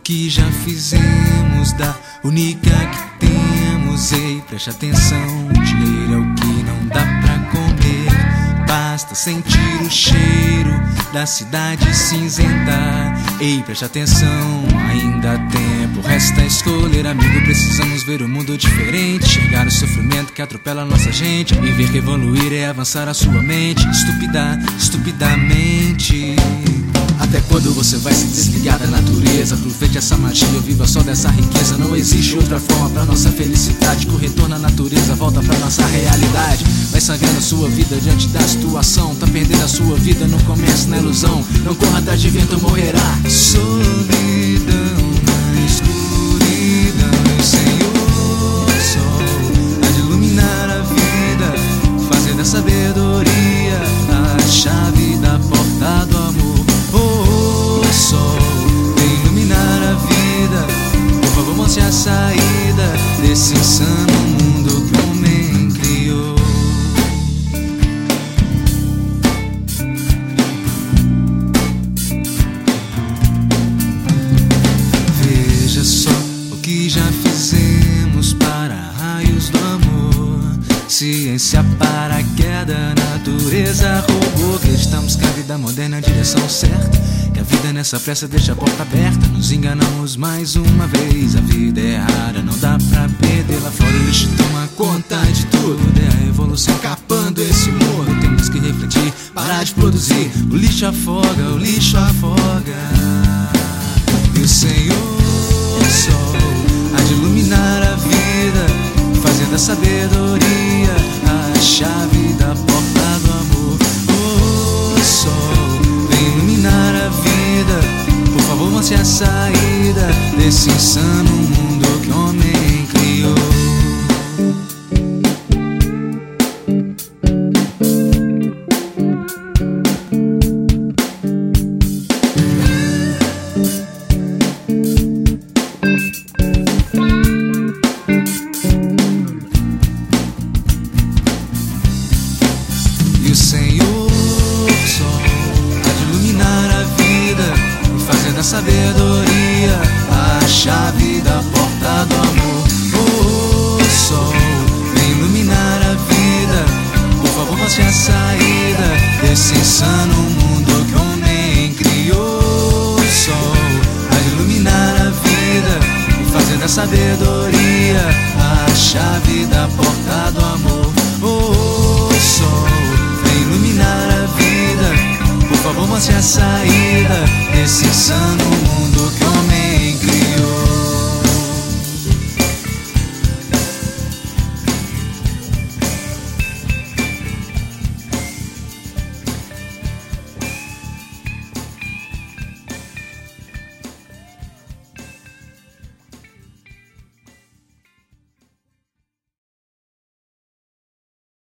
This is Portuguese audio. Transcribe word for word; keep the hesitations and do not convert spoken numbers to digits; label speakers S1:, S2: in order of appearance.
S1: que já fizemos, da única que temos. Ei, preste atenção, dinheiro é o que não dá pra comer. Basta sentir o cheiro da cidade cinzenta. Ei, preste atenção, ainda há tempo, resta escolher. Amigo, precisamos ver o mundo diferente, chegar o sofrimento que atropela a nossa gente, e ver que evoluir é avançar a sua mente. Estúpida, estupidamente. Até quando você vai se desligar da natureza? Aproveite essa magia, viva só dessa riqueza. Não existe outra forma pra nossa felicidade que o retorno à natureza, volta pra nossa realidade. Vai sangrando a sua vida diante da situação, tá perdendo a sua vida no comércio, na ilusão. Não corra atrás de vento, morrerá. Solidão na escuridão, e o Senhor Sol há de iluminar a vida, fazer da sabedoria a chave da porta do amor. Oh, sol, vem iluminar a vida, por favor mostre a saída desse insano mundo que o homem criou. Veja só o que já fizemos para raios do amor. Ciência para a queda, natureza robô. Acreditamos que a vida moderna é a direção certa, que a vida nessa pressa deixa a porta aberta. Nos enganamos mais uma vez, a vida é rara, não dá pra perder. Lá fora o lixo toma conta de tudo, é a evolução capando esse mundo. Temos que refletir, parar de produzir. O lixo afoga, o lixo afoga. E o Senhor Sol há de iluminar a vida, fazer da sabedoria a chave da porta do amor. Oh, sol, vem iluminar a vida, por favor mostre a saída desse insano mundo que o homem criou. E o Senhor Sol há de iluminar a vida e fazer da sabedoria a chave da porta do amor. Oh, sol, vem iluminar a vida, por favor mostre a saída desse insano mundo que o homem criou. O sol há de iluminar a vida e fazer da sabedoria a chave da porta do amor. Oh, sol, iluminar a vida, por favor mostre a saída desse insano mundo que o homem